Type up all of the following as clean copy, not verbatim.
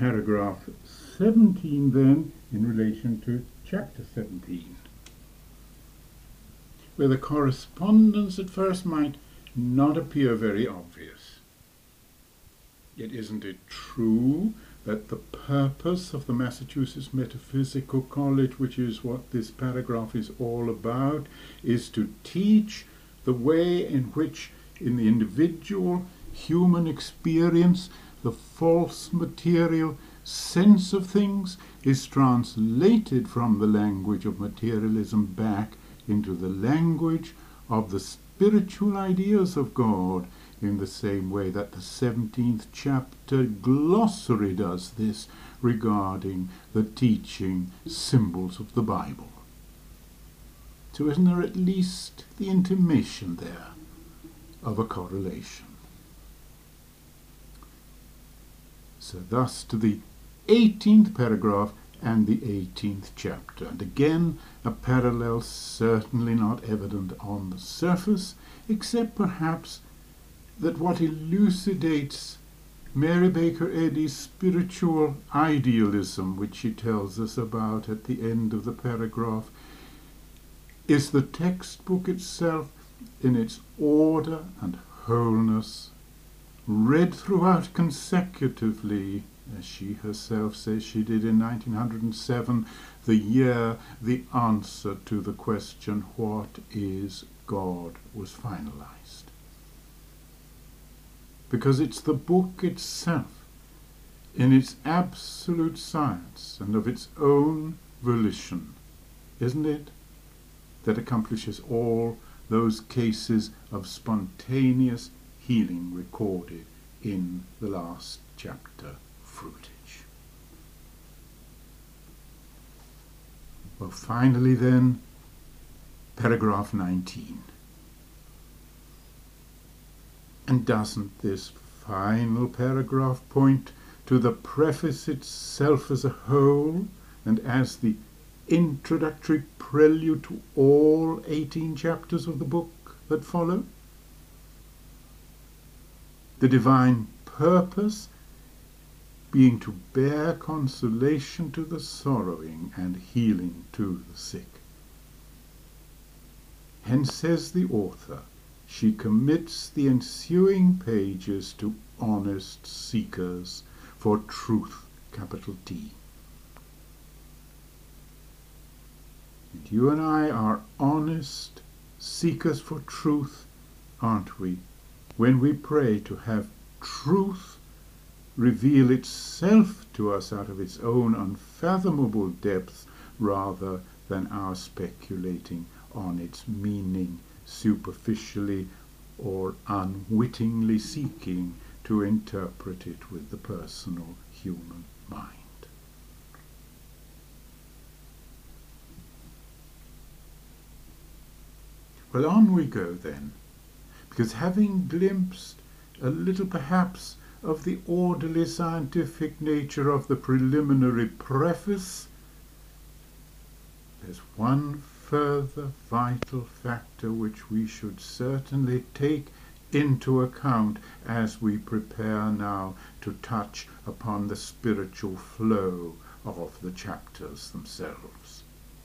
paragraph 17 then in relation to chapter 17, where the correspondence at first might not appear very obvious. Yet isn't it true that the purpose of the Massachusetts Metaphysical College, which is what this paragraph is all about, is to teach the way in which in the individual human experience the false material sense of things is translated from the language of materialism back into the language of the spiritual ideas of God, in the same way that the 17th chapter glossary does this regarding the teaching symbols of the Bible. So isn't there at least the intimation there of a correlation? So thus to the 18th paragraph and the 18th chapter. And again, a parallel certainly not evident on the surface, except perhaps that what elucidates Mary Baker Eddy's spiritual idealism, which she tells us about at the end of the paragraph, is the textbook itself in its order and wholeness, read throughout consecutively, as she herself says she did in 1907, the year the answer to the question, "What is God?" was finalized. Because it's the book itself, in its absolute science and of its own volition, isn't it, that accomplishes all those cases of spontaneous healing recorded in the last chapter, Fruitage. Well, finally then, paragraph 19. And doesn't this final paragraph point to the preface itself as a whole and as the introductory prelude to all 18 chapters of the book that follow? The divine purpose being to bear consolation to the sorrowing and healing to the sick. Hence, says the author, she commits the ensuing pages to honest seekers for truth, capital T. And you and I are honest seekers for truth, aren't we, when we pray to have truth reveal itself to us out of its own unfathomable depths, rather than our speculating on its meaning superficially or unwittingly seeking to interpret it with the personal human mind. Well, on we go then, because having glimpsed a little perhaps of the orderly scientific nature of the preliminary preface, there's one further vital factor which we should certainly take into account as we prepare now to touch upon the spiritual flow of the chapters themselves.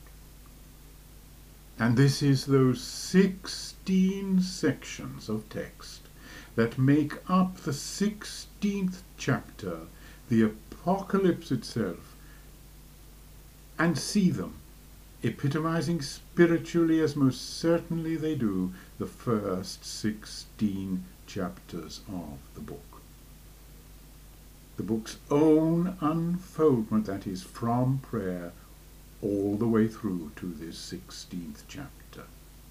And this is those 16 sections of text that make up the 16th chapter, the Apocalypse itself, and see them epitomizing spiritually, as most certainly they do, the first 16 chapters of the book. The book's own unfoldment, that is, from prayer all the way through to this 16th chapter.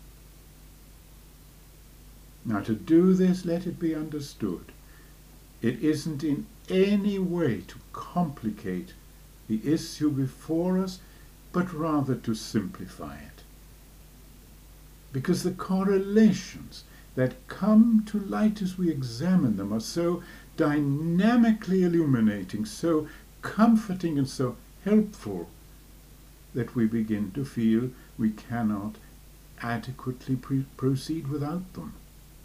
Now, to do this, let it be understood, it isn't in any way to complicate the issue before us, but rather to simplify it. Because the correlations that come to light as we examine them are so dynamically illuminating, so comforting and so helpful, that we begin to feel we cannot adequately proceed without them.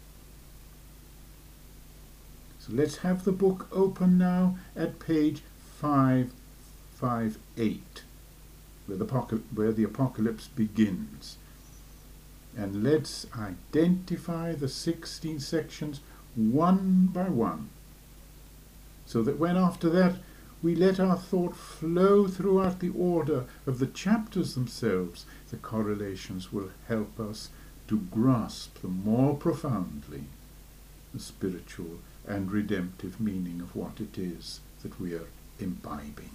So let's have the book open now at page 5:5-8, where the apocalypse begins. And let's identify the 16 sections one by one, so that when after that we let our thought flow throughout the order of the chapters themselves, the correlations will help us to grasp the more profoundly the spiritual and redemptive meaning of what it is that we are imbibing.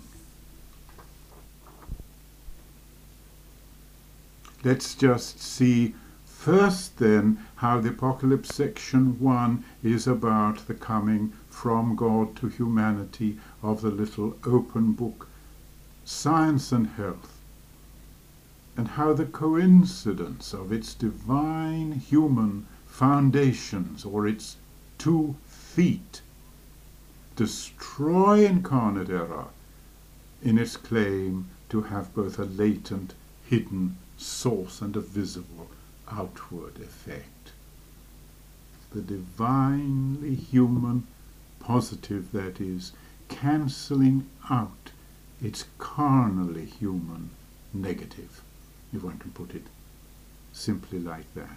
Let's just see first then how the Apocalypse section 1 is about the coming from God to humanity of the little open book, Science and Health, and how the coincidence of its divine human foundations, or its 2 feet, destroy incarnate error in its claim to have both a latent, hidden source and a visible outward effect. The divinely human positive, that is, cancelling out its carnally human negative, if one can put it simply like that.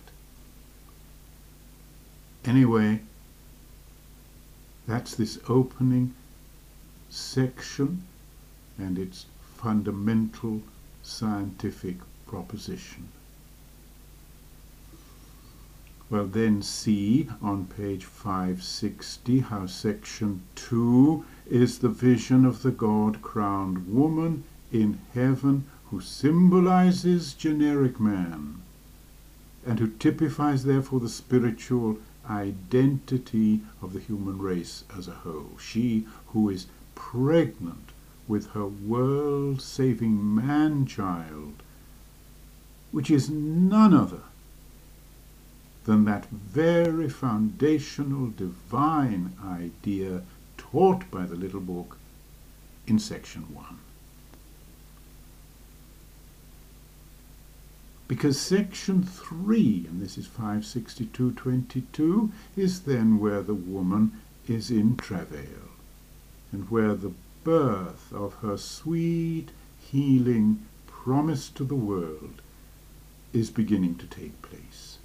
Anyway, that's this opening section and its fundamental scientific proposition. Well, then see on page 560 how section 2 is the vision of the God-crowned woman in heaven, who symbolizes generic man and who typifies therefore the spiritual identity of the human race as a whole. She who is pregnant with her world-saving man-child, which is none other than that very foundational divine idea taught by the little book in section 1. Because section 3, and this is 562:22, is then where the woman is in travail, and where the birth of her sweet, healing promise to the world is beginning to take place.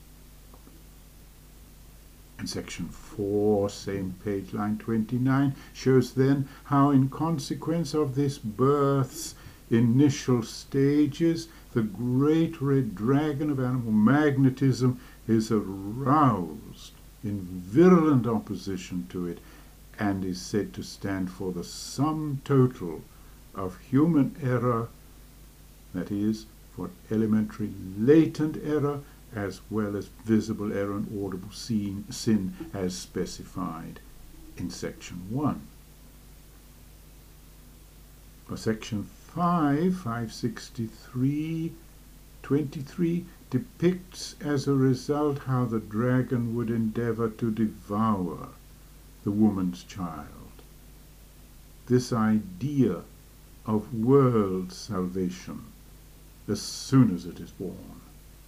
And section 4, same page, line 29, shows then how in consequence of this birth's initial stages, the great red dragon of animal magnetism is aroused in virulent opposition to it, and is said to stand for the sum total of human error, that is, for elementary latent error as well as visible error and audible sin as specified in section 1. For section 563:23 depicts as a result how the dragon would endeavor to devour the woman's child. This idea of world salvation as soon as it is born.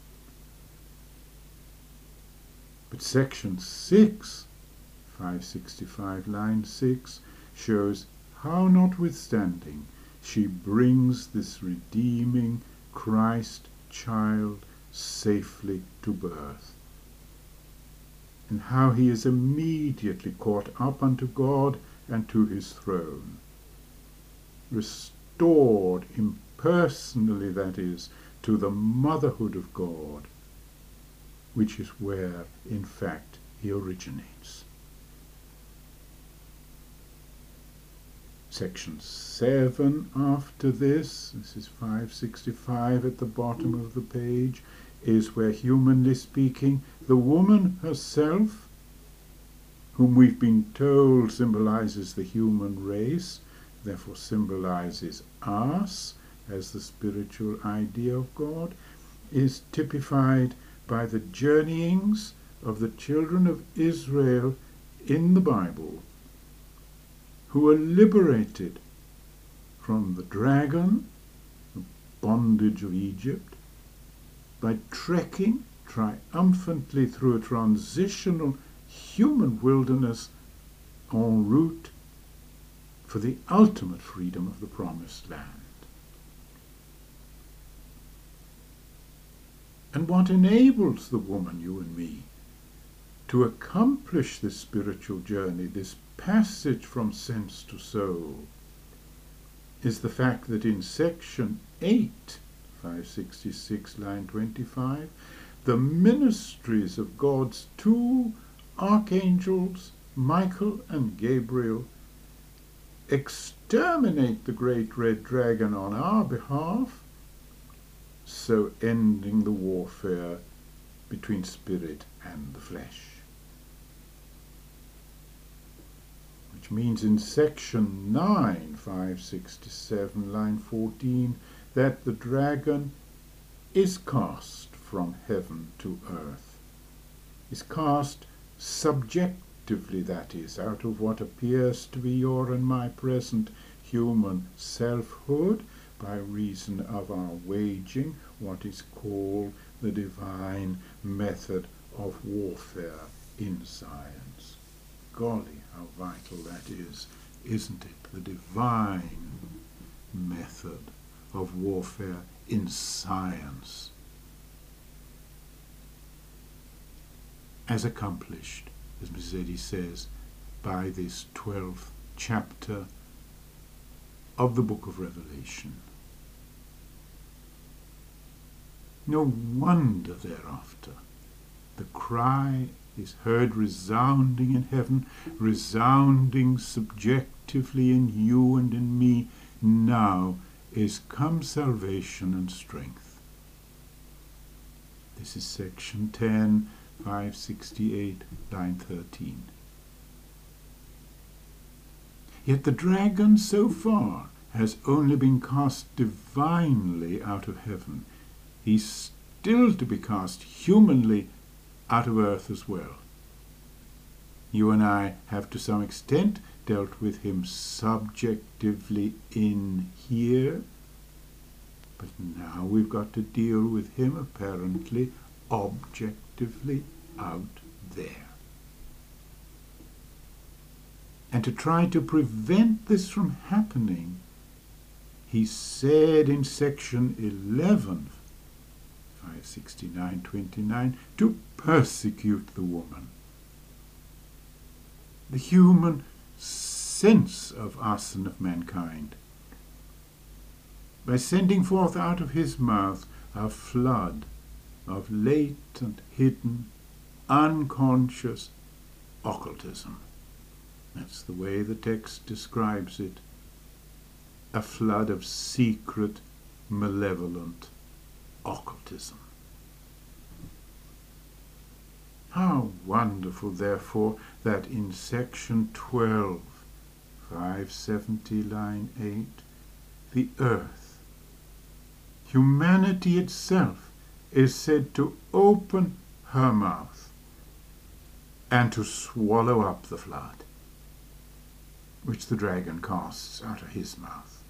But section 6, 565 line 6, shows how, notwithstanding, she brings this redeeming Christ child safely to birth, and how he is immediately caught up unto God and to his throne, restored impersonally, that is, to the motherhood of God, which is where, in fact, he originates. Section 7 after this is 565 at the bottom of the page, is where, humanly speaking, the woman herself, whom we've been told symbolizes the human race, therefore symbolizes us as the spiritual idea of God, is typified by the journeyings of the children of Israel in the Bible, who are liberated from the dragon, the bondage of Egypt, by trekking triumphantly through a transitional human wilderness en route for the ultimate freedom of the promised land. And what enables the woman, you and me, to accomplish this spiritual journey, this passage from sense to soul, is the fact that in section 8, 566, line 25, the ministries of God's two archangels, Michael and Gabriel, exterminate the great red dragon on our behalf, so ending the warfare between spirit and the flesh. Which means in section 9, 567, line 14, that the dragon is cast from heaven to earth, is cast subjectively, that is, out of what appears to be your and my present human selfhood, by reason of our waging what is called the divine method of warfare in science. Golly, how vital that is, isn't it? The divine method of warfare in science, as accomplished, as Mazzetti says, by this 12th chapter of the book of Revelation. No wonder thereafter the cry is heard resounding in heaven, resounding subjectively in you and in me. Now is come salvation and strength. This is section 10, 568, line 13. Yet the dragon so far has only been cast divinely out of heaven. He's still to be cast humanly out of earth as well. You and I have to some extent dealt with him subjectively in here, but now we've got to deal with him apparently objectively out there. And to try to prevent this from happening, he said in section 11, 569:29, to persecute the woman. The human sense of us and of mankind, by sending forth out of his mouth a flood of latent, hidden, unconscious occultism. That's the way the text describes it. A flood of secret, malevolent occultism. How wonderful, therefore, that in section 12, 570, line 8, the earth, humanity itself, is said to open her mouth and to swallow up the flood which the dragon casts out of his mouth.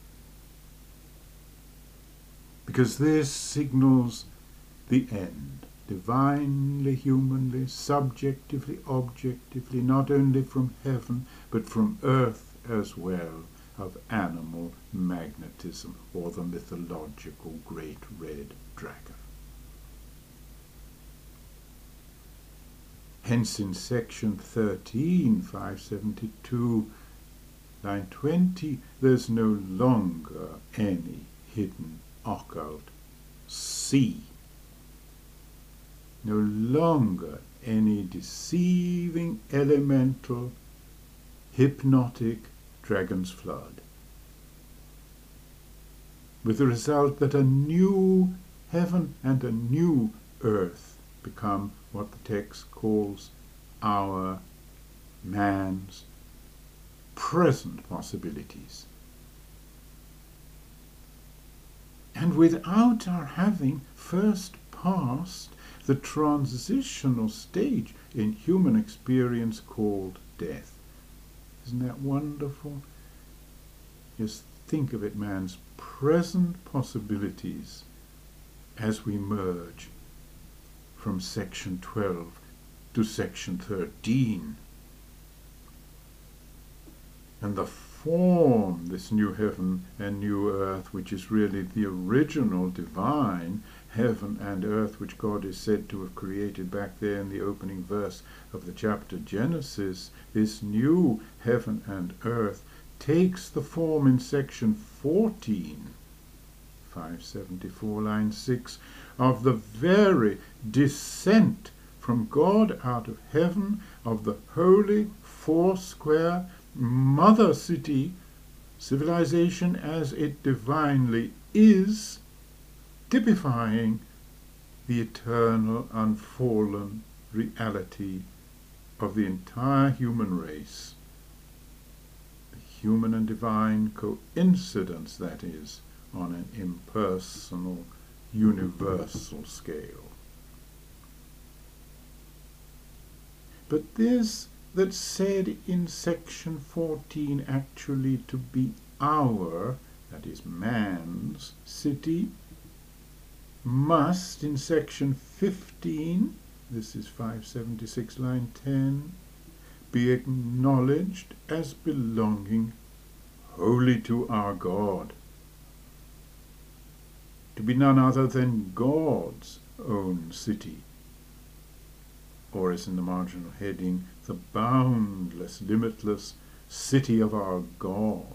Because this signals the end, divinely, humanly, subjectively, objectively, not only from heaven, but from earth as well, of animal magnetism, or the mythological great red dragon. Hence in section 13, 572, line 20, there's no longer any hidden occult sea. No longer any deceiving, elemental, hypnotic dragon's flood. With the result that a new heaven and a new earth become what the text calls our, man's, present possibilities. And without our having first passed the transitional stage in human experience called death. Isn't that wonderful? Just think of it, man's present possibilities as we merge from section 12 to section 13. And the form this new heaven and new earth, which is really the original divine heaven and earth, which God is said to have created back there in the opening verse of the chapter Genesis. This new heaven and earth takes the form in section 14, 574, line 6, of the very descent from God out of heaven of the holy, foursquare mother city, civilization as it divinely is, typifying the eternal, unfallen reality of the entire human race. The human and divine coincidence, that is, on an impersonal, universal scale. But this that's said in section 14 actually to be our, that is man's, city, must in section 15, this is 576 line 10, be acknowledged as belonging wholly to our God, to be none other than God's own city, or as in the marginal heading, the boundless, limitless city of our God.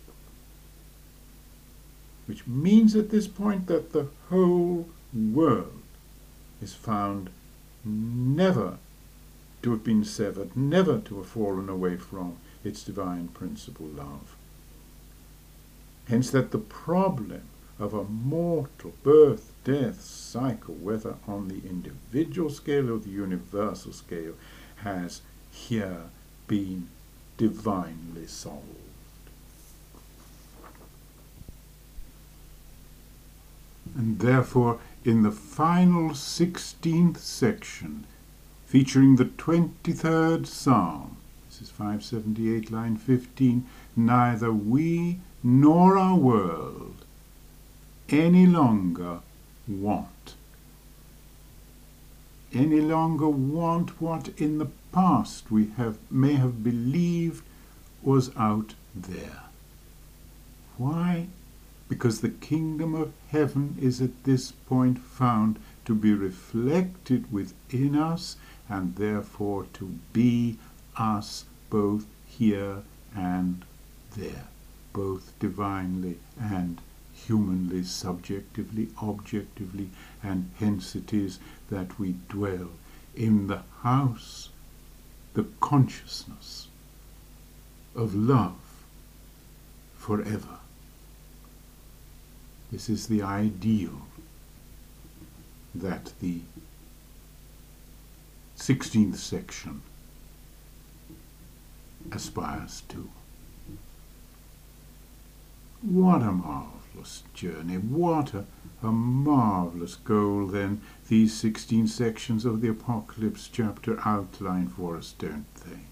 Which means at this point that the whole world is found never to have been severed, never to have fallen away from its divine principle, love. Hence that the problem of a mortal birth, death cycle, whether on the individual scale or the universal scale, has here been divinely solved. And therefore, in the final 16th section, featuring the 23rd Psalm, this is 578, line 15, neither we nor our world any longer want what in the past we may have believed was out there. Why? Because the kingdom of heaven is at this point found to be reflected within us, and therefore to be us both here and there, both divinely and humanly, subjectively, objectively, and hence it is that we dwell in the house, the consciousness of love forever. This is the ideal that the 16th section aspires to. What a marvelous journey, what a marvelous goal then these 16 sections of the Apocalypse chapter outline for us, don't they?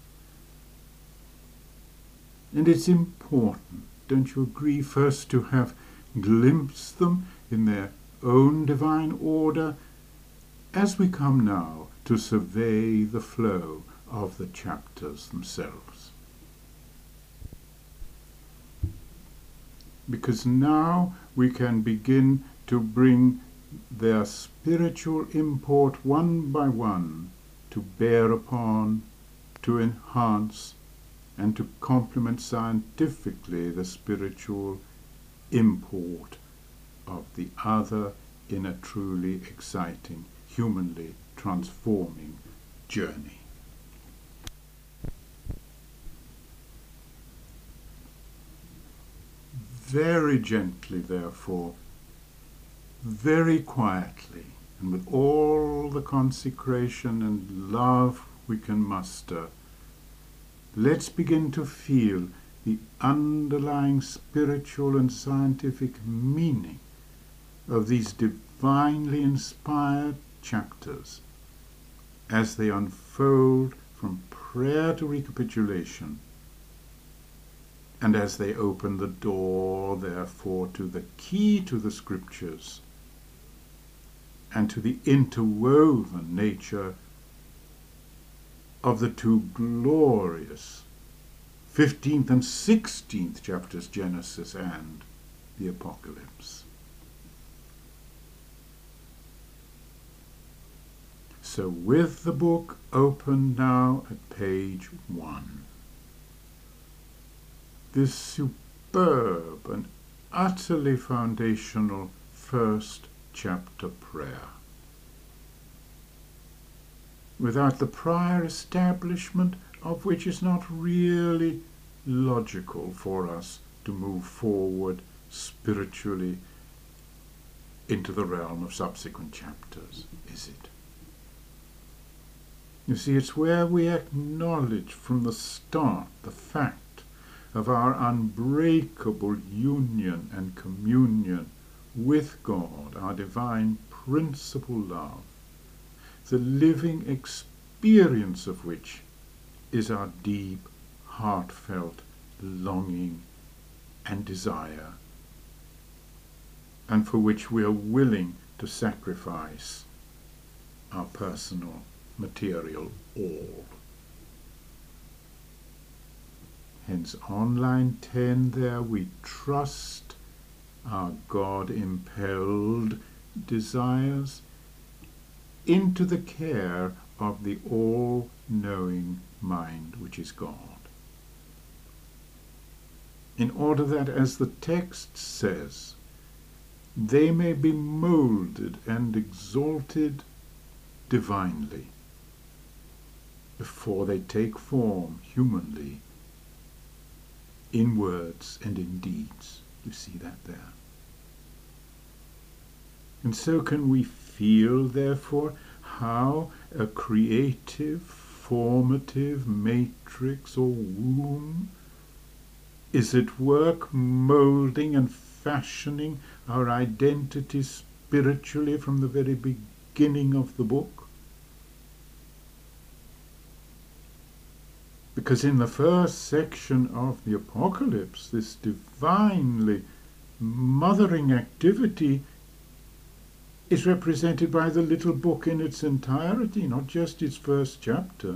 And it's important, don't you agree, first to have glimpsed them in their own divine order, as we come now to survey the flow of the chapters themselves. Because now we can begin to bring their spiritual import one by one to bear upon, to enhance, and to complement scientifically the spiritual import of the other in a truly exciting, humanly transforming journey. Very gently, therefore, very quietly, and with all the consecration and love we can muster, let's begin to feel the underlying spiritual and scientific meaning of these divinely inspired chapters as they unfold from prayer to recapitulation, and as they open the door, therefore, to the key to the Scriptures and to the interwoven nature of the two glorious 15th and 16th chapters, Genesis and the Apocalypse. So with the book open now at page 1, this superb and utterly foundational first chapter prayer, without the prior establishment of which is not really logical for us to move forward spiritually into the realm of subsequent chapters, is it? You see, it's where we acknowledge from the start the fact of our unbreakable union and communion with God, our divine principal love, the living experience of which is our deep, heartfelt longing and desire, and for which we are willing to sacrifice our personal material all. Hence on line 10 there we trust our God-impelled desires into the care of the all-knowing mind which is God, in order that, as the text says, they may be moulded and exalted divinely before they take form humanly in words and in deeds. You see that there. And so can we feel, therefore, how a creative, formative matrix or womb is at work moulding and fashioning our identity spiritually from the very beginning of the book. Because in the first section of the Apocalypse, this divinely mothering activity is represented by the little book in its entirety, not just its first chapter.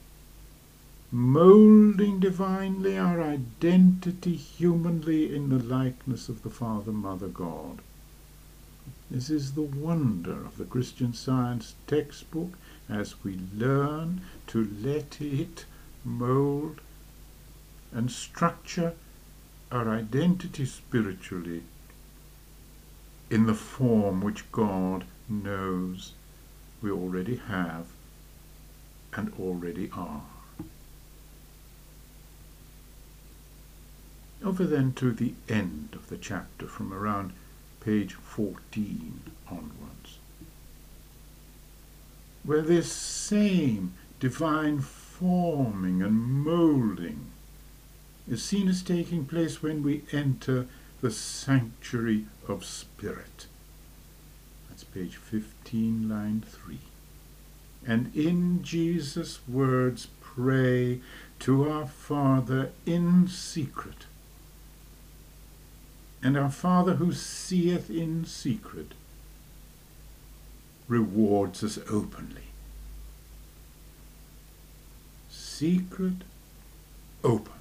Moulding divinely our identity humanly in the likeness of the Father, Mother, God. This is the wonder of the Christian Science textbook, as we learn to let it mould and structure our identity spiritually in the form which God knows we already have and already are. Over then to the end of the chapter, from around page 14 onwards, where this same divine forming and moulding is seen as taking place when we enter the sanctuary of spirit. That's page 15, line 3. And in Jesus' words pray to our Father in secret. And our Father who seeth in secret rewards us openly. Secret, open.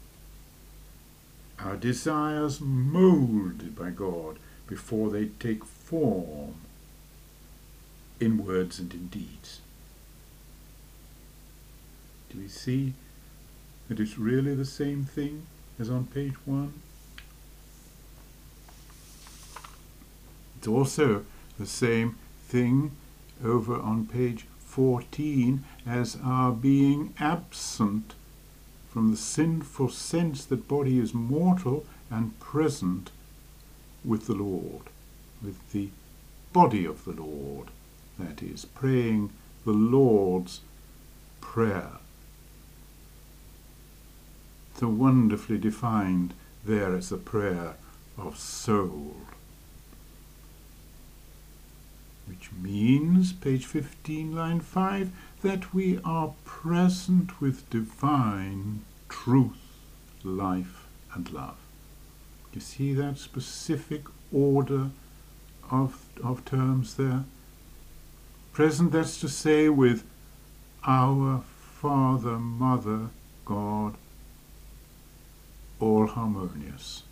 Our desires moulded by God before they take form in words and in deeds. Do we see that it's really the same thing as on page 1? It's also the same thing over on page 14 as our being absent from the sinful sense that body is mortal and present with the Lord, with the body of the Lord, that is, praying the Lord's Prayer. So wonderfully defined there as the prayer of soul, which means, page 15, line 5, that we are present with divine truth, life, and love. You see that specific order of terms there? Present, that's to say, with our Father, Mother, God, all harmonious.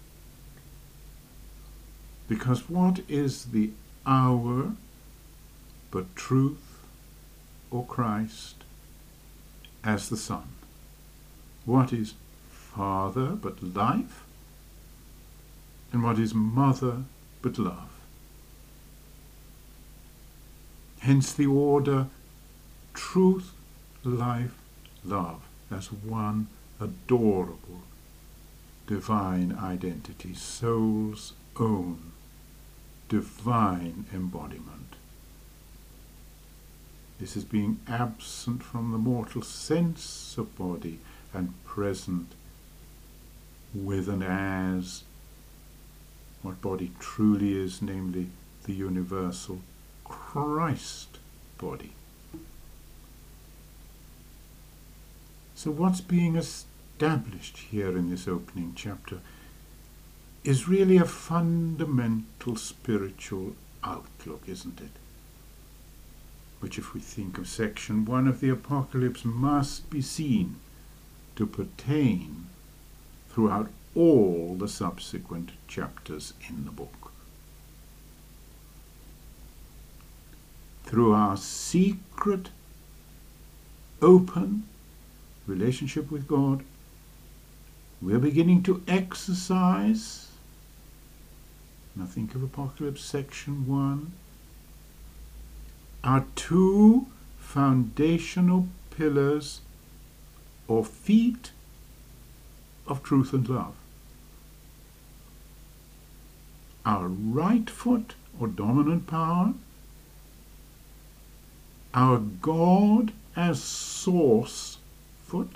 Because what is the hour but truth or Christ as the Son? What is Father but life? And what is Mother but love? Hence the order truth, life, love as one adorable divine identity, soul's own divine embodiment. This is being absent from the mortal sense of body and present with and as what body truly is, namely the universal Christ body. So what's being established here in this opening chapter is really a fundamental spiritual outlook, isn't it? Which, if we think of section 1 of the Apocalypse, must be seen to pertain throughout all the subsequent chapters in the book. Through our secret, open relationship with God, we're beginning to exercise, now think of Apocalypse section 1, our two foundational pillars or feet of truth and love. Our right foot or dominant power, our God as source foot,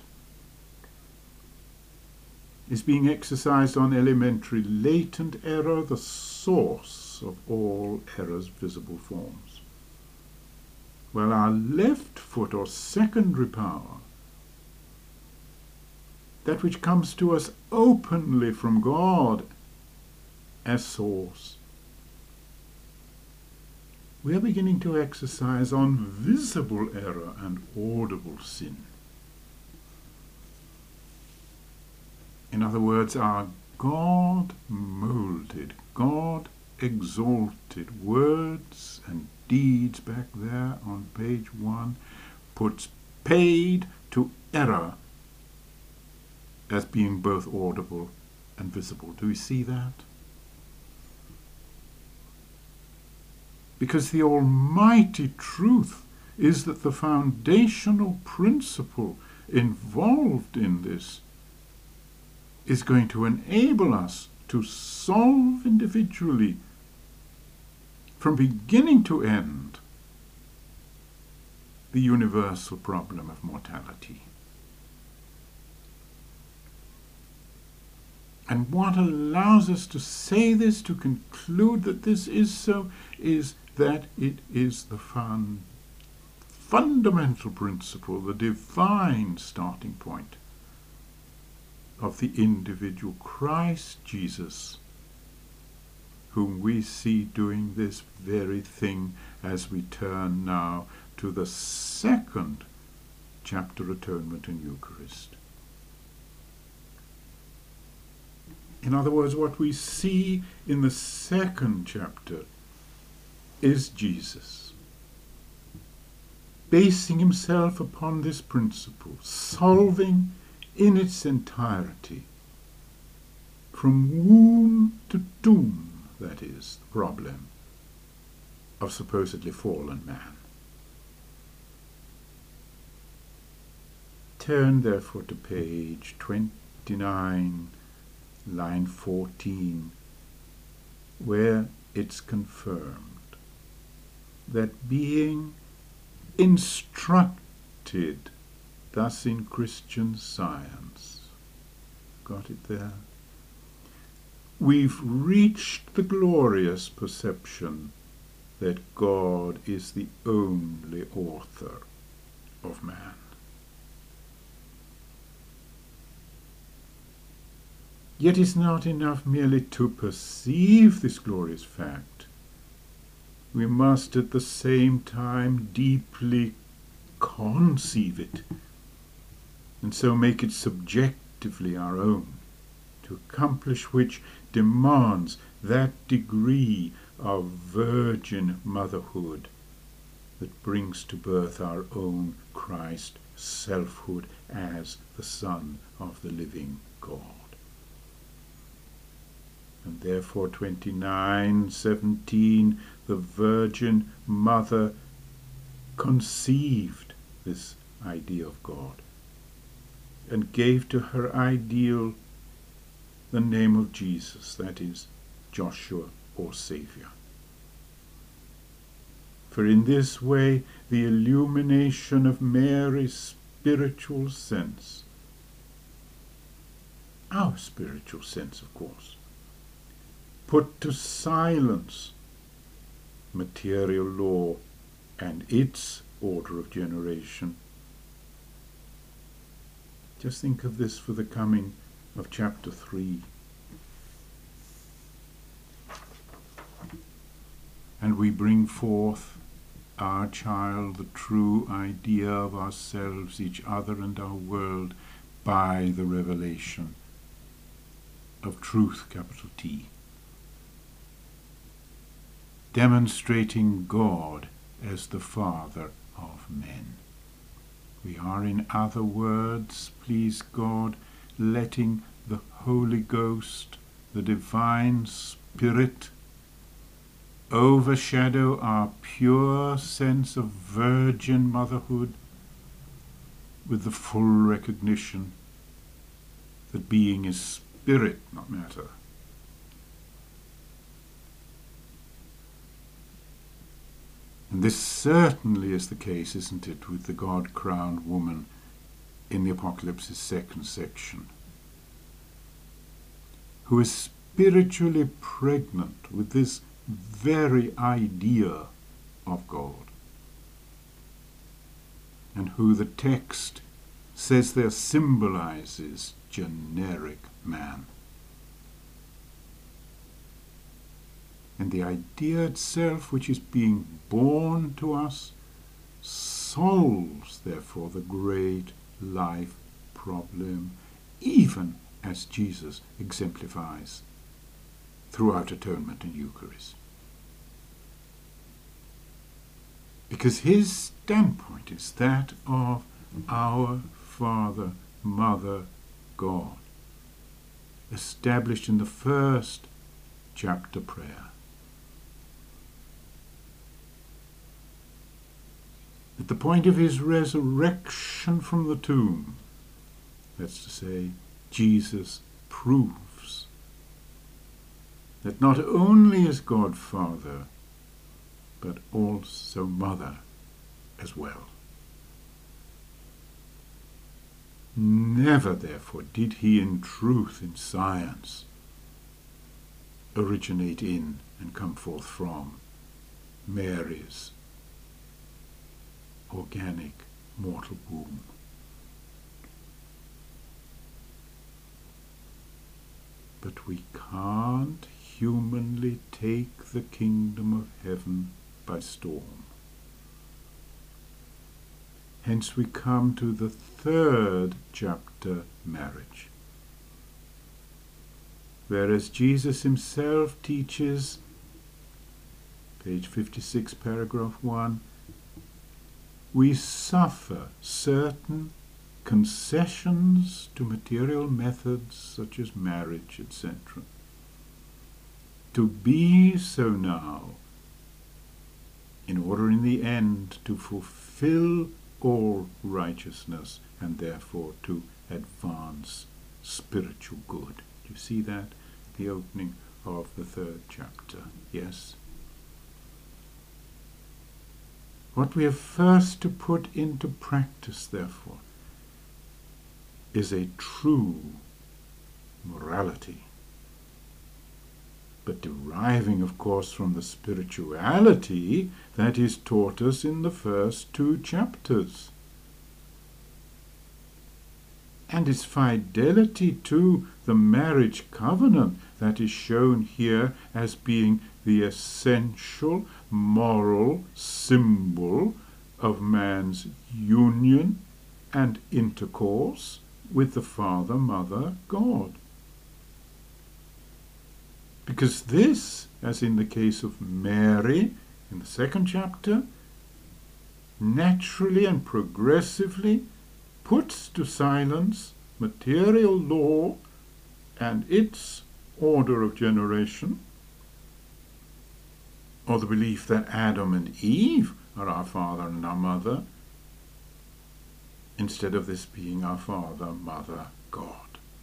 is being exercised on elementary latent error, the source of all error's visible forms. While our left foot or secondary power, that which comes to us openly from God as source, we are beginning to exercise on visible error and audible sin. In other words, our God-molded, God-exalted words and deeds back there on page 1 puts paid to error as being both audible and visible. Do we see that? Because the almighty truth is that the foundational principle involved in this is going to enable us to solve individually, from beginning to end, the universal problem of mortality. And what allows us to say this, to conclude that this is so, is that it is the fundamental principle, the divine starting point of the individual Christ Jesus, whom we see doing this very thing as we turn now to the second chapter, Atonement and Eucharist. In other words, what we see in the second chapter is Jesus basing himself upon this principle, solving in its entirety, from womb to tomb, that is, the problem of supposedly fallen man. Turn therefore to page 29, line 14, where it's confirmed that being instructed thus in Christian Science, got it there? We've reached the glorious perception that God is the only author of man. Yet it's not enough merely to perceive this glorious fact. We must at the same time deeply conceive it, and so make it subjectively our own, to to accomplish which demands that degree of virgin motherhood that brings to birth our own Christ selfhood as the Son of the living God. And therefore 29:17, the Virgin Mother conceived this idea of God and gave to her ideal the name of Jesus, that is, Joshua or Saviour. For in this way the illumination of Mary's spiritual sense, our spiritual sense of course, put to silence material law and its order of generation. Just think of this for the coming of chapter 3. And we bring forth our child, the true idea of ourselves, each other and our world, by the revelation of truth, capital T, demonstrating God as the Father of men. We are, in other words, please God, letting the Holy Ghost, the Divine Spirit, overshadow our pure sense of virgin motherhood with the full recognition that being is spirit, not matter. And this certainly is the case, isn't it, with the God-crowned woman in the Apocalypse's second section, who is spiritually pregnant with this very idea of God, and who the text says there symbolizes generic man. And the idea itself, which is being born to us, solves, therefore, the great life problem, even as Jesus exemplifies throughout atonement and Eucharist. Because his standpoint is that of our Father, Mother, God, established in the first chapter prayer. At the point of his resurrection from the tomb, that's to say, Jesus proves that not only is God Father, but also Mother as well. Never, therefore, did he in truth, in science, originate in and come forth from Mary's organic mortal womb. But we can't humanly take the kingdom of heaven by storm. Hence we come to the third chapter, marriage. Whereas Jesus himself teaches, page 56, paragraph 1, we suffer certain concessions to material methods such as marriage, etc. To be so now, in order in the end to fulfill all righteousness and therefore to advance spiritual good. Do you see that? The opening of the third chapter. Yes? What we have first to put into practice, therefore, is a true morality, but deriving, of course, from the spirituality that is taught us in the first two chapters, and its fidelity to the marriage covenant that is shown here as being the essential moral symbol of man's union and intercourse with the Father, Mother, God. Because this, as in the case of Mary in the second chapter, naturally and progressively puts to silence material law and its order of generation, or the belief that Adam and Eve are our father and our mother, instead of this being our Father, Mother, God.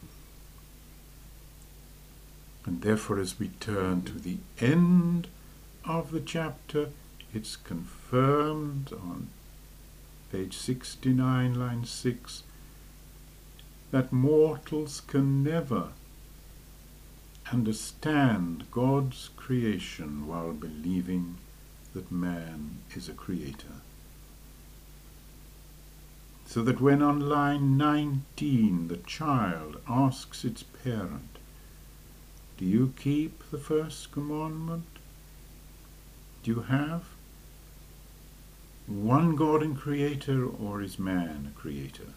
And therefore, as we turn to the end of the chapter, it's confirmed on page 69, line 6, that mortals can never understand God's creation while believing that man is a creator. So that when on line 19 the child asks its parent, "Do you keep the first commandment? Do you have one God and creator, or is man a creator?"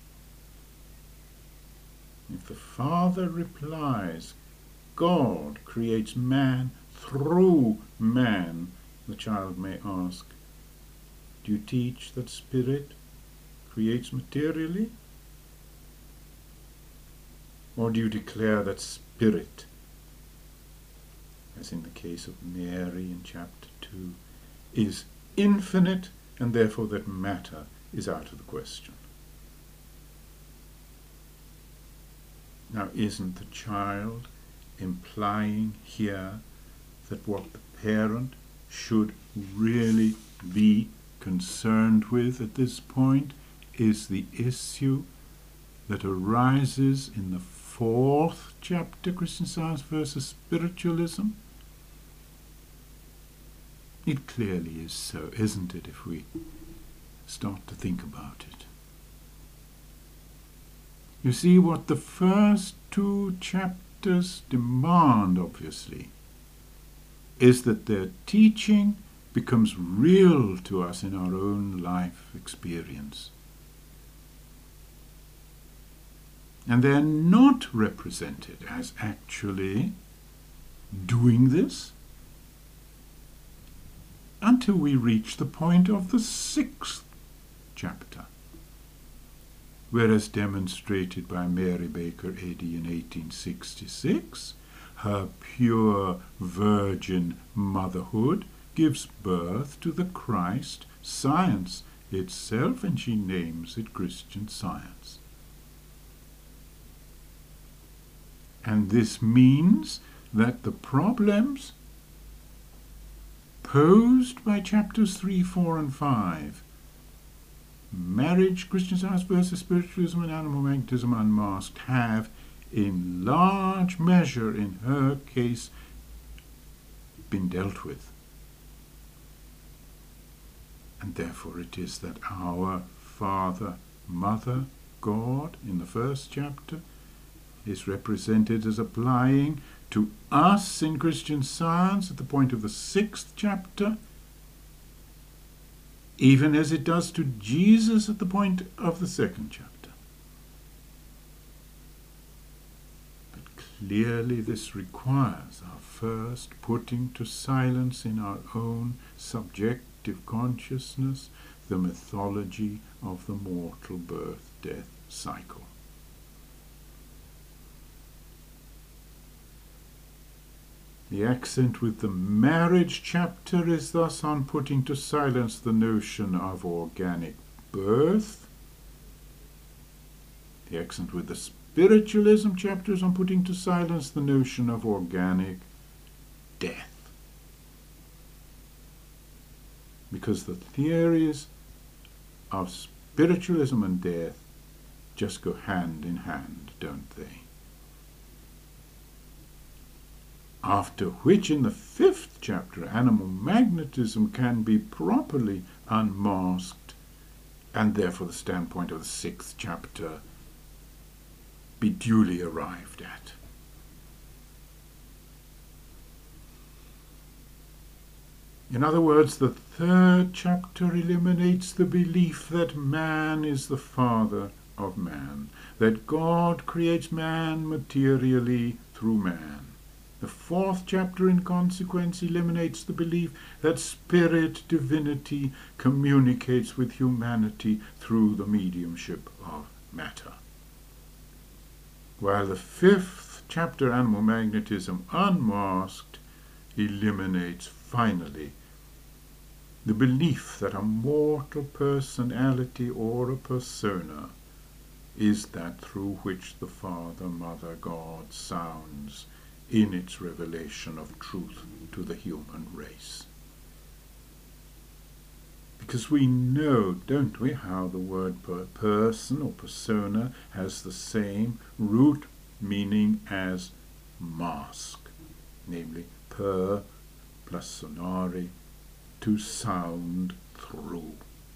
If the father replies, "God creates man through man," the child may ask, "Do you teach that spirit creates materially? Or do you declare that spirit, as in the case of Mary in chapter 2, is infinite and therefore that matter is out of the question?" Now, isn't the child implying here that what the parent should really be concerned with at this point is the issue that arises in the 4th chapter, Christian Science versus Spiritualism? It clearly is so, isn't it, if we start to think about it? You see, what the first 2 chapters demand, obviously, is that their teaching becomes real to us in our own life experience. And they're not represented as actually doing this until we reach the point of the 6th chapter, where, as demonstrated by Mary Baker Eddy in 1866, her pure virgin motherhood gives birth to the Christ science itself, and she names it Christian Science. And this means that the problems posed by chapters 3, 4, and 5, marriage, Christian Science versus Spiritualism, and animal magnetism unmasked, have in large measure, in her case, been dealt with. And therefore it is that our Father, Mother, God, in the 1st chapter, is represented as applying to us in Christian Science at the point of the 6th chapter, even as it does to Jesus at the point of the 2nd chapter. But clearly this requires our first putting to silence in our own subjective consciousness the mythology of the mortal birth-death cycle. The accent with the marriage chapter is thus on putting to silence the notion of organic birth. The accent with the spiritualism chapter is on putting to silence the notion of organic death. Because the theories of spiritualism and death just go hand in hand, don't they? After which, in the 5th chapter, animal magnetism can be properly unmasked, and therefore the standpoint of the 6th chapter be duly arrived at. In other words, the 3rd chapter eliminates the belief that man is the father of man, that God creates man materially through man, The fourth chapter, in consequence, eliminates the belief that spirit divinity communicates with humanity through the mediumship of matter. While the fifth chapter, Animal Magnetism Unmasked, eliminates finally the belief that a mortal personality or a persona is that through which the Father, Mother, God sounds in its revelation of truth to the human race. Because we know, don't we, how the word person or persona has the same root meaning as mask, namely per plus sonare, to sound through.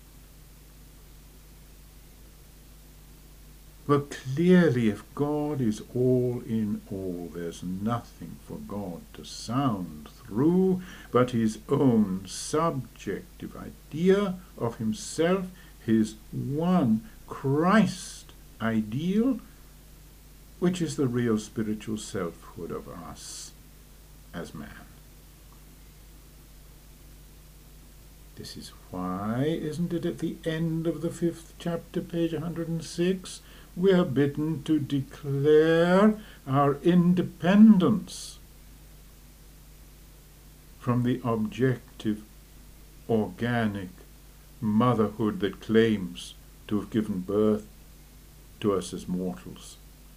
Well, clearly, if God is all in all, there's nothing for God to sound through but his own subjective idea of himself, his one Christ ideal, which is the real spiritual selfhood of us as man. This is why, isn't it, at the end of the fifth chapter, page 106, we are bidden to declare our independence from the objective, organic motherhood that claims to have given birth to us as mortals.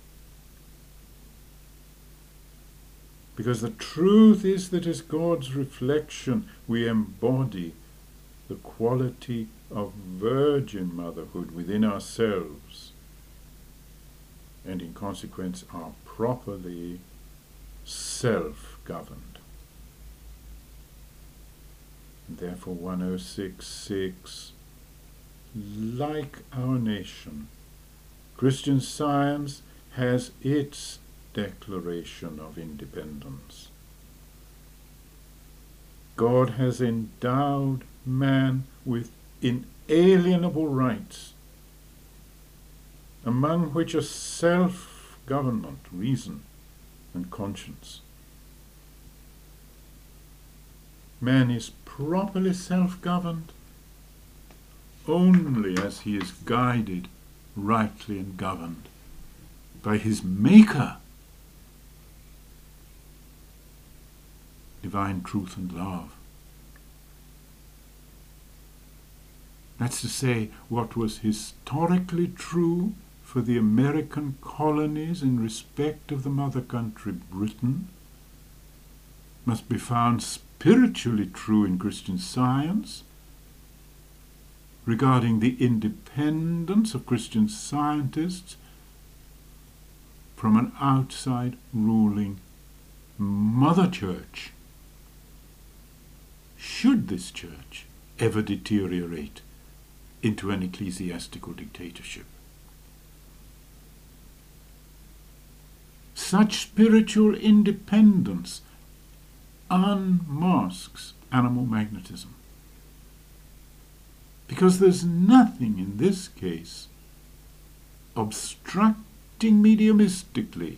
Because the truth is that as God's reflection, we embody the quality of virgin motherhood within ourselves, and in consequence are properly self-governed. And therefore 106.6, like our nation, Christian Science has its declaration of independence. God has endowed man with inalienable rights, among which are self-government, reason, and conscience. Man is properly self-governed only as he is guided rightly and governed by his Maker, divine truth and love. That's to say, what was historically true for the American colonies in respect of the mother country Britain must be found spiritually true in Christian Science regarding the independence of Christian scientists from an outside ruling mother church, should this church ever deteriorate into an ecclesiastical dictatorship. Such spiritual independence unmasks animal magnetism, because there's nothing in this case obstructing mediumistically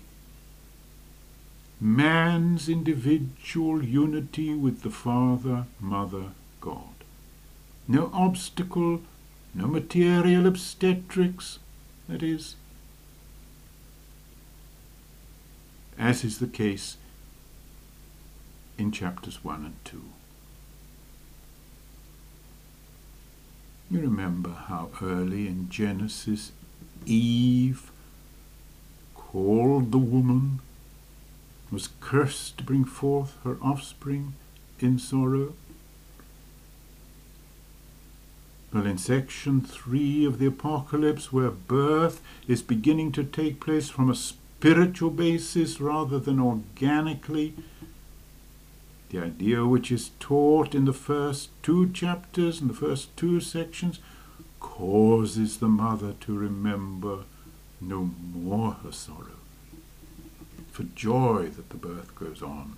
man's individual unity with the Father, Mother, God. No obstacle, no material obstetrics, that is, as is the case in chapters 1 and 2. You remember how early in Genesis Eve, called the woman, was cursed to bring forth her offspring in sorrow? Well, in section 3 of the Apocalypse, where birth is beginning to take place from a spiritual basis rather than organically, the idea which is taught in the first 2 chapters and the first 2 sections causes the mother to remember no more her sorrow, for joy that the birth goes on.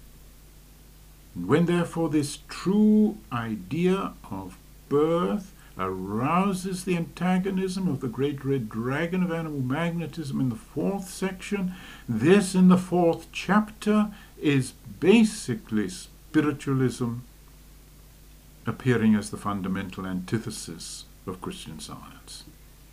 And when therefore this true idea of birth arouses the antagonism of the great red dragon of animal magnetism in the 4th section. This, in the 4th chapter, is basically spiritualism appearing as the fundamental antithesis of Christian Science.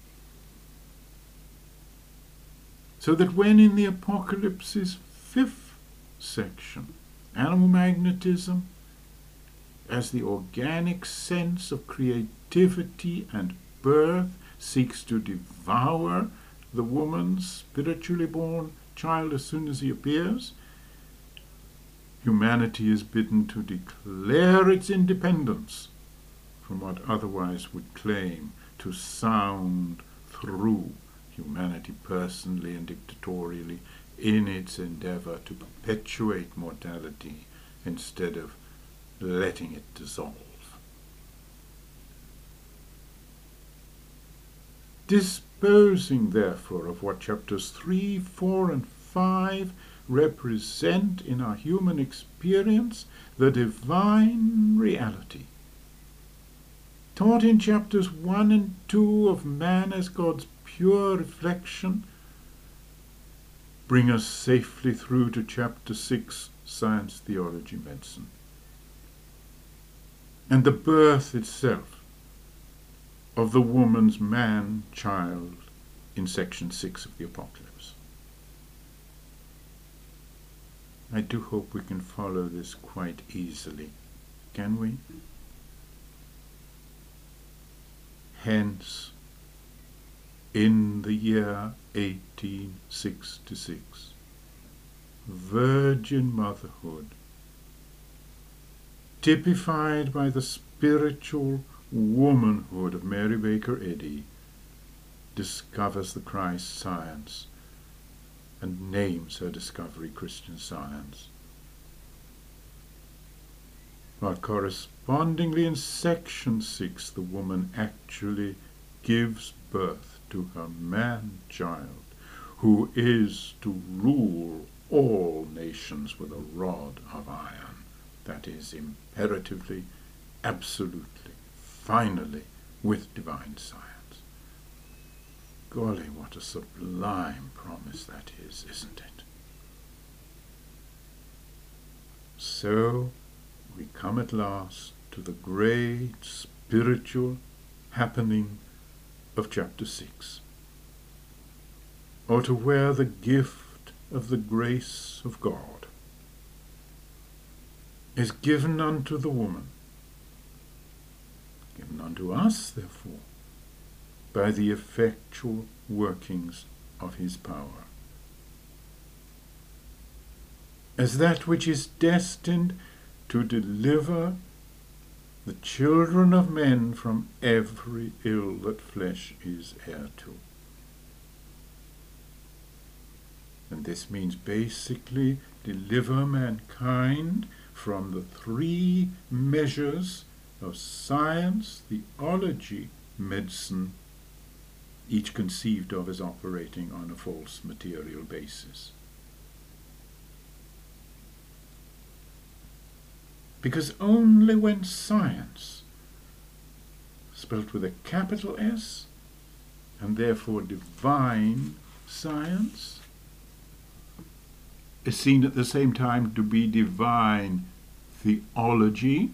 So that when in the Apocalypse's 5th section, animal magnetism as the organic sense of creativity and birth seeks to devour the woman's spiritually born child as soon as he appears, humanity is bidden to declare its independence from what otherwise would claim to sound through humanity personally and dictatorially in its endeavor to perpetuate mortality instead of letting it dissolve. Disposing, therefore, of what chapters 3, 4, and 5 represent in our human experience, the divine reality, taught in chapters 1 and 2 of man as God's pure reflection, bring us safely through to chapter 6, Science, Theology, Medicine, and the birth itself of the woman's man-child in section 6 of the Apocalypse. I do hope we can follow this quite easily. Can we? Hence, in the year 1866, virgin motherhood, typified by the spiritual womanhood of Mary Baker Eddy, discovers the Christ Science and names her discovery Christian Science. While correspondingly in section 6 the woman actually gives birth to her man-child, who is to rule all nations with a rod of iron, that is, imperatively, absolutely, finally, with divine science. Golly, what a sublime promise that is, isn't it? So we come at last to the great spiritual happening of chapter 6, or to where the gift of the grace of God is given unto the woman, given unto us, therefore, by the effectual workings of his power, as that which is destined to deliver the children of men from every ill that flesh is heir to. And this means basically deliver mankind from the 3 measures of science, theology, medicine, each conceived of as operating on a false material basis. Because only when science, spelt with a capital S, and therefore divine science, is seen at the same time to be divine theology,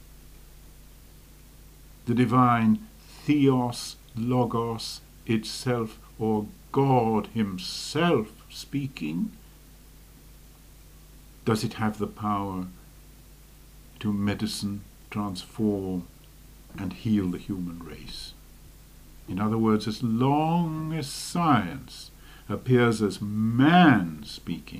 the divine theos, logos itself, or God himself speaking, does it have the power to medicine, transform, and heal the human race. In other words, as long as science appears as man speaking,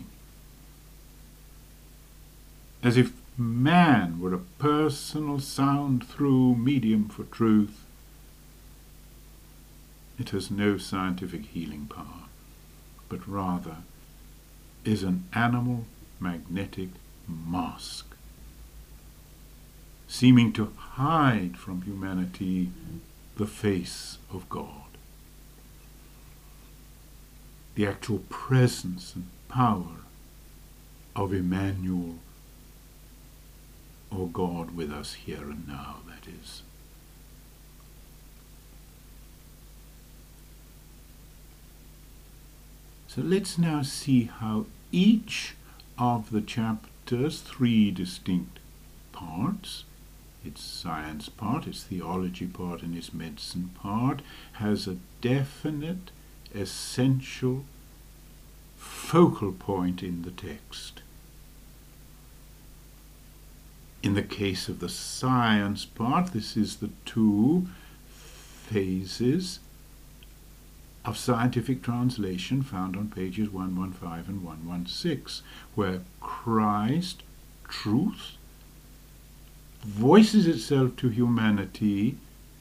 as if man were a personal sound-through medium for truth, it has no scientific healing power, but rather is an animal magnetic mask, seeming to hide from humanity the face of God, the actual presence and power of Emmanuel, or God with us here and now, that is. So let's now see how each of the chapter's three distinct parts, its science part, its theology part, and its medicine part, has a definite, essential focal point in the text. In the case of the science part, this is the two phases of scientific translation found on pages 115 and 116, where Christ, truth, voices itself to humanity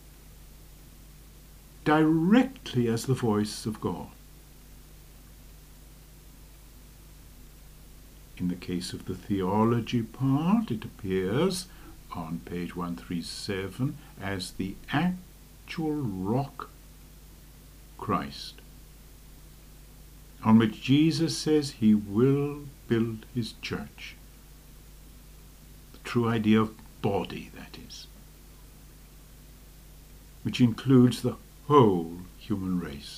directly as the voice of God. In the case of the theology part, it appears on page 137 as the actual rock Christ, on which Jesus says he will build his church. The true idea of body, that is, which includes the whole human race.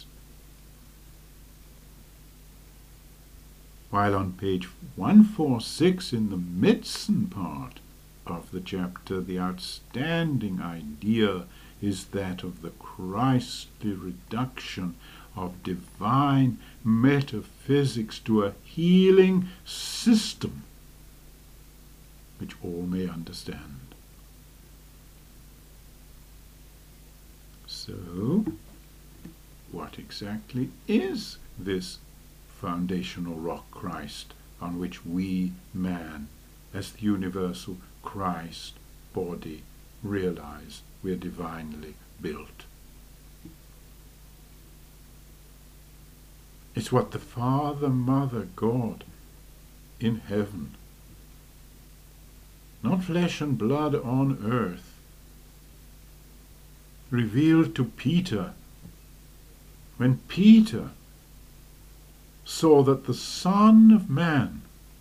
While on page 146 in the medicine part of the chapter, the outstanding idea is that of the Christly reduction of divine metaphysics to a healing system which all may understand. So, what exactly is this foundational rock Christ on which we, man, as the universal Christ body, realize we're divinely built? It's what the Father, Mother, God in heaven, not flesh and blood on earth, revealed to Peter when Peter saw that the Son of Man,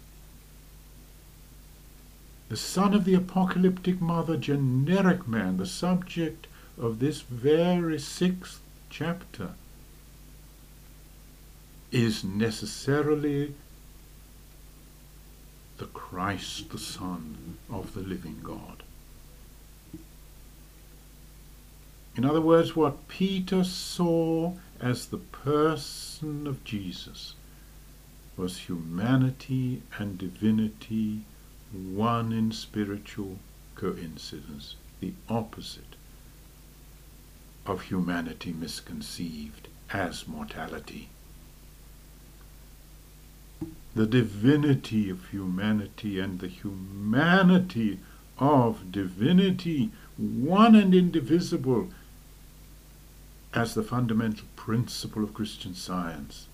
the son of the apocalyptic mother, generic man, the subject of this very 6th chapter, is necessarily the Christ, the Son of the living God. In other words, what Peter saw as the person of Jesus was humanity and divinity, one in spiritual coincidence, the opposite of humanity misconceived as mortality. The divinity of humanity and the humanity of divinity, one and indivisible, as the fundamental principle of Christian Science.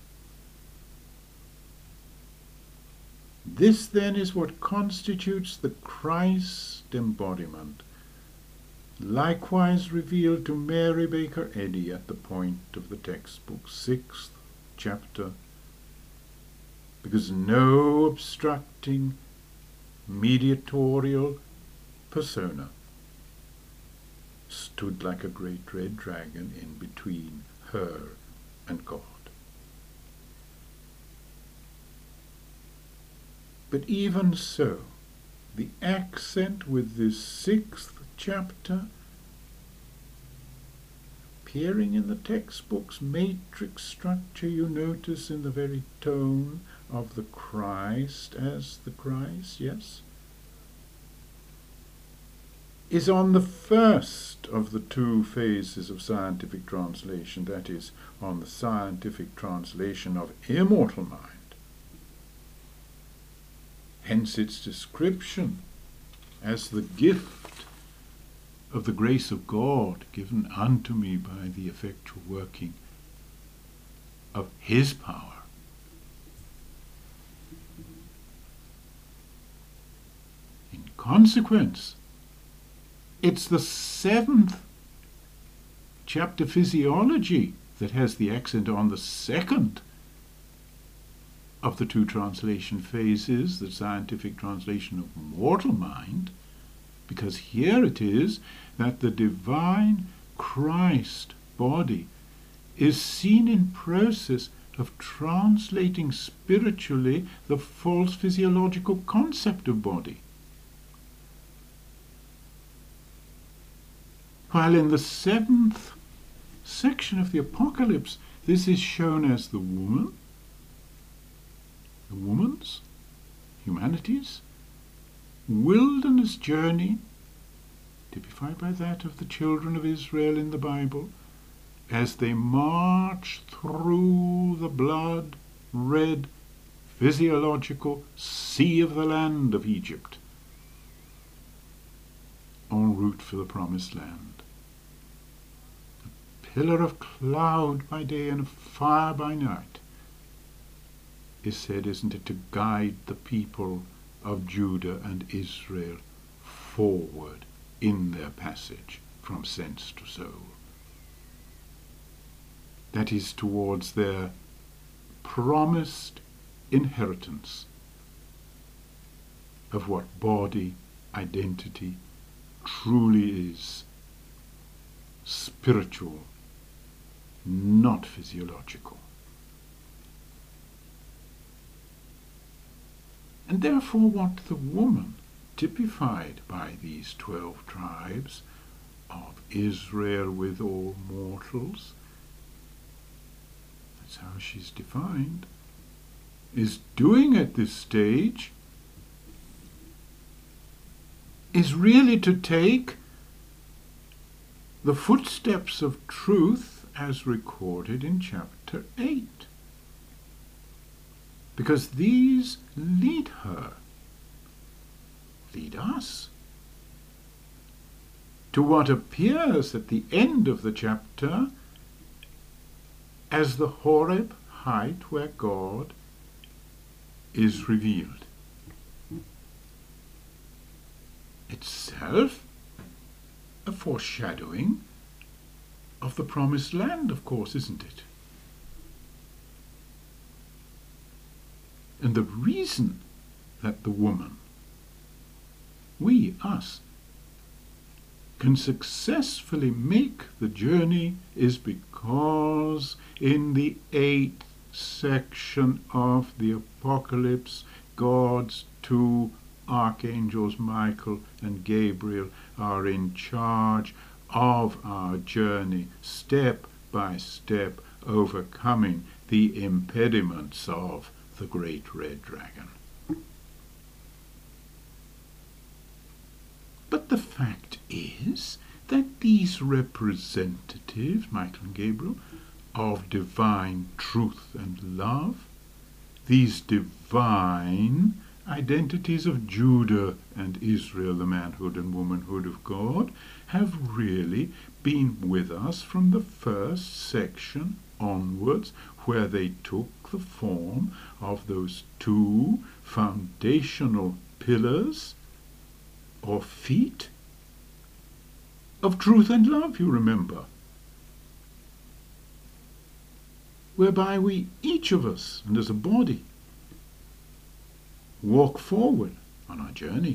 This then is what constitutes the Christ embodiment, likewise revealed to Mary Baker Eddy at the point of the textbook, 6th chapter, because no obstructing mediatorial persona stood like a great red dragon in between her and God. But even so, the accent with this 6th chapter, appearing in the textbook's matrix structure, you notice in the very tone of the Christ as the Christ, yes, is on the first of the two phases of scientific translation, that is, on the scientific translation of immortal mind. Hence its description as the gift of the grace of God given unto me by the effectual working of his power. In consequence, it's the 7th chapter, Physiology, that has the accent on the second of the two translation phases, the scientific translation of mortal mind, because here it is that the divine Christ body is seen in process of translating spiritually the false physiological concept of body. While in the 7th section of the Apocalypse, this is shown as the woman, the woman's, humanity's, wilderness journey, typified by that of the children of Israel in the Bible, as they march through the blood-red physiological sea of the land of Egypt, en route for the promised land. A pillar of cloud by day and of fire by night is said, isn't it, to guide the people of Judah and Israel forward in their passage from sense to soul. That is, towards their promised inheritance of what body identity truly is, spiritual, not physiological. And therefore what the woman, typified by these 12 tribes of Israel with all mortals, that's how she's defined, is doing at this stage is really to take the footsteps of truth as recorded in chapter 8. Because these lead her, lead us, to what appears at the end of the chapter as the Horeb height where God is revealed. Itself a foreshadowing of the promised land, of course, isn't it? And the reason that the woman, we, us, can successfully make the journey is because in the 8th section of the Apocalypse, God's 2 archangels, Michael and Gabriel, are in charge of our journey, step by step, overcoming the impediments of the great red dragon. But the fact is that these representatives, Michael and Gabriel, of divine truth and love, these divine identities of Judah and Israel, the manhood and womanhood of God, have really been with us from the first section onwards, where they took the form of those 2 foundational pillars or feet of truth and love, you remember, whereby we, each of us, and as a body, walk forward on our journey.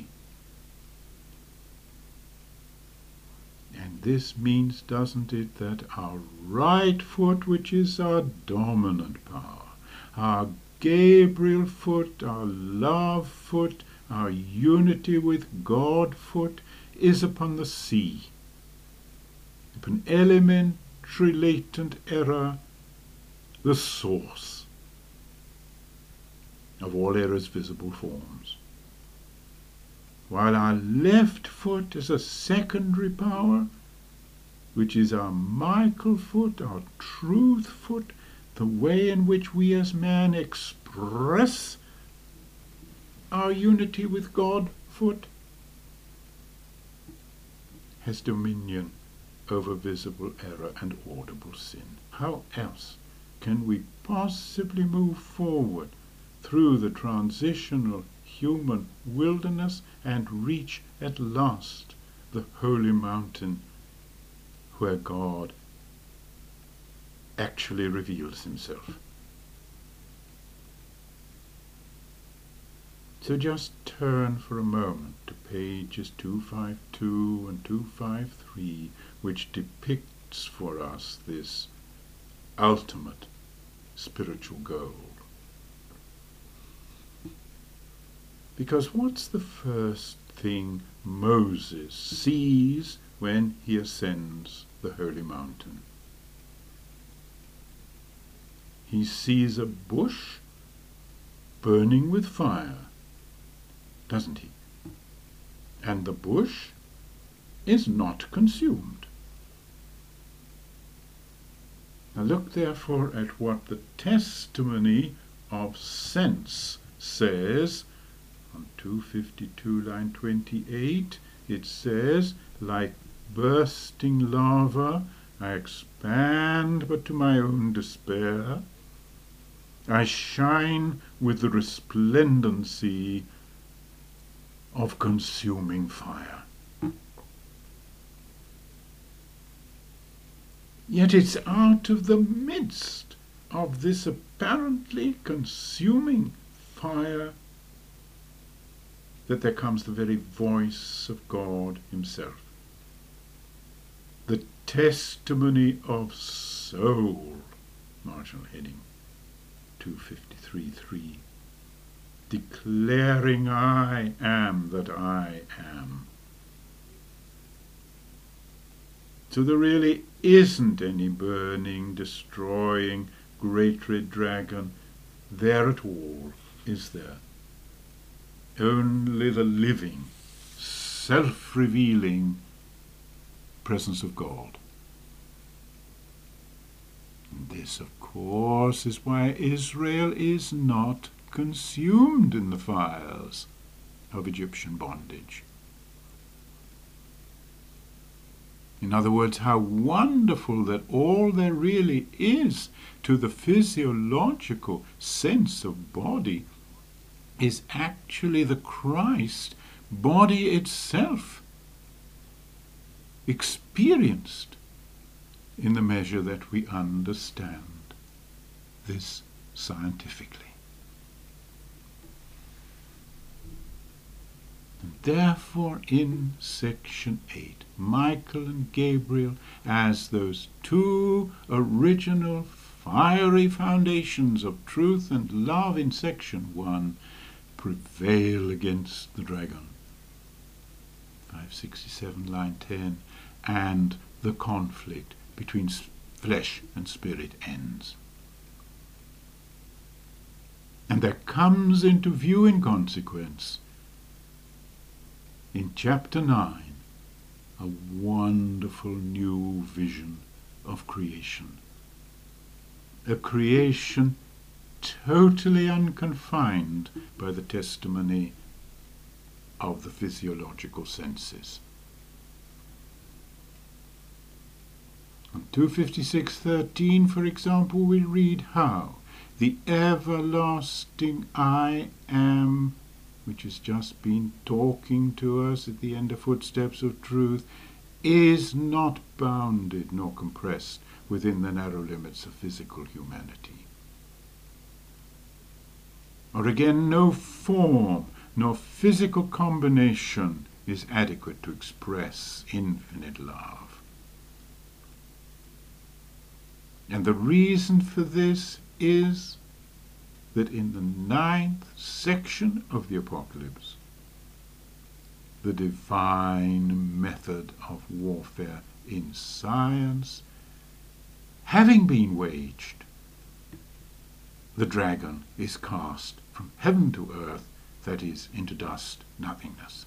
And this means, doesn't it, that our right foot, which is our dominant power, our Gabriel foot, our love foot, our unity with God foot, is upon the sea, upon elementary latent error, the source of all error's visible forms. While our left foot is a secondary power, which is our Michael foot, our truth foot, the way in which we as man express our unity with God foot, has dominion over visible error and audible sin. How else can we possibly move forward through the transitional human wilderness and reach at last the holy mountain where God actually reveals himself? So just turn for a moment to pages 252 and 253, which depicts for us this ultimate spiritual gold. Because what's the first thing Moses sees when he ascends the holy mountain? He sees a bush burning with fire, doesn't he? And the bush is not consumed. Now look therefore at what the testimony of sense says on 252 line 28. It says, like bursting lava, I expand but to my own despair. I shine with the resplendency of consuming fire. Yet it's out of the midst of this apparently consuming fire that there comes the very voice of God himself. The testimony of soul, marginal heading 253:3, declaring I am that I am. So there really isn't any burning, destroying, great red dragon there at all, is there? Only the living, self-revealing presence of God. And this, of course, is why Israel is not consumed in the fires of Egyptian bondage. In other words, how wonderful that all there really is to the physiological sense of body is actually the Christ body itself, experienced in the measure that we understand this scientifically. And therefore, in section 8, Michael and Gabriel, as those two original fiery foundations of truth and love in section 1, prevail against the dragon. 567 line 10, and the conflict between flesh and spirit ends. And there comes into view in consequence, in chapter 9, a wonderful new vision of creation. A creation totally unconfined by the testimony of the physiological senses. On 256:13, for example, we read how the everlasting I am, which has just been talking to us at the end of Footsteps of Truth, is not bounded nor compressed within the narrow limits of physical humanity. Or again, no form nor physical combination is adequate to express infinite love. And the reason for this is that in the 9th section of the Apocalypse, the divine method of warfare in science having been waged, the dragon is cast from heaven to earth, that is, into dust, nothingness.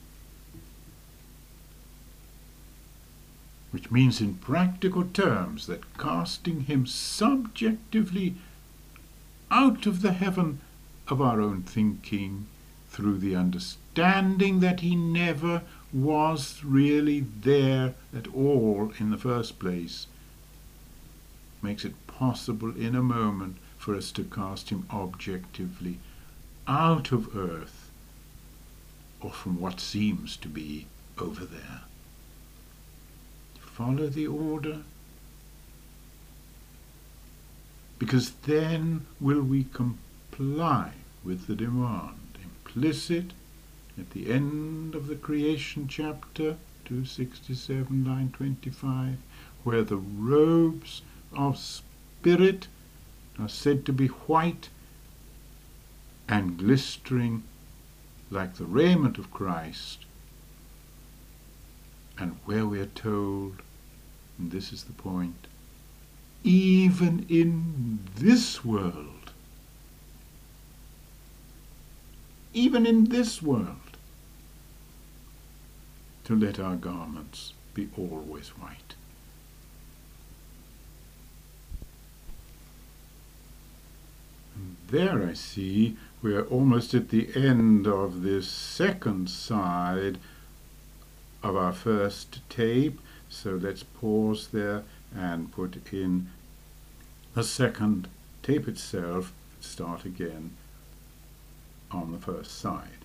Which means in practical terms that casting him subjectively out of the heaven of our own thinking, through the understanding that he never was really there at all in the first place, makes it possible in a moment for us to cast him objectively out of earth, or from what seems to be over there. Follow the order? Because then will we comply with the demand implicit at the end of the creation chapter 267 line 25, where the robes of spirit are said to be white and glistering like the raiment of Christ, and where we are told, and this is the point, even in this world, even in this world, to let our garments be always white. And there I see we're almost at the end of this second side of our first tape, so let's pause there and put in the second tape itself, start again on the first side.